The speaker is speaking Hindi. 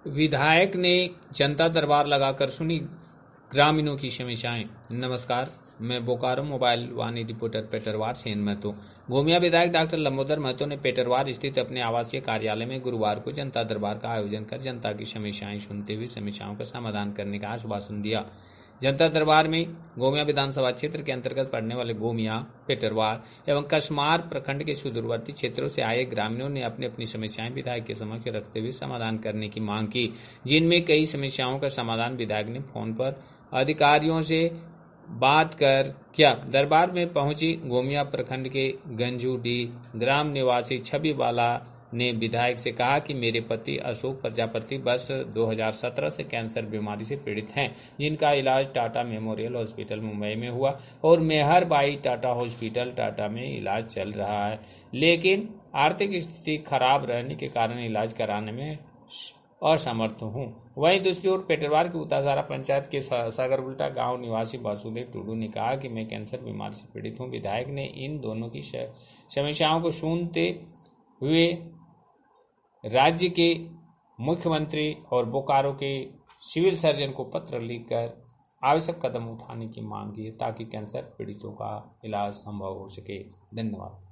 विधायक ने जनता दरबार लगाकर सुनी ग्रामीणों की समस्याएं। नमस्कार, मैं बोकारो मोबाइल वाणी रिपोर्टर पेटरवार सेन महतो। गोमिया विधायक डॉक्टर लंबोदर महतो ने पेटरवार स्थित अपने आवासीय कार्यालय में गुरुवार को जनता दरबार का आयोजन कर जनता की समस्याएं सुनते हुए समस्याओं का समाधान करने का आश्वासन दिया। जनता दरबार में गोमिया विधानसभा क्षेत्र के अंतर्गत पड़ने वाले गोमिया, पेटरवार एवं कसमार प्रखंड के सुदूरवर्ती क्षेत्रों से आए ग्रामीणों ने अपनी अपनी समस्याएं विधायक के समक्ष रखते हुए समाधान करने की मांग की, जिनमें कई समस्याओं का समाधान विधायक ने फोन पर अधिकारियों से बात कर किया। दरबार में पहुंची गोमिया प्रखंड के गंजूडी ग्राम निवासी छबीवाला ने विधायक से कहा कि मेरे पति अशोक प्रजापति वर्ष 2017 से कैंसर बीमारी से पीड़ित हैं, जिनका इलाज टाटा मेमोरियल हॉस्पिटल मुंबई में हुआ और मेहरबाई टाटा हॉस्पिटल टाटा में इलाज चल रहा है, लेकिन आर्थिक स्थिति खराब रहने के कारण इलाज कराने में असमर्थ हूं। वहीं दूसरी ओर पेटरवार की उतासारा पंचायत के सागरगुल्टा गांव निवासी वासुदेव टुडू ने कहा कि मैं कैंसर बीमारी से पीड़ित हूं। विधायक ने इन दोनों की समस्याओं को सुनते हुए राज्य के मुख्यमंत्री और बोकारो के सिविल सर्जन को पत्र लिखकर आवश्यक कदम उठाने की मांग की ताकि कैंसर पीड़ितों का इलाज संभव हो सके। धन्यवाद।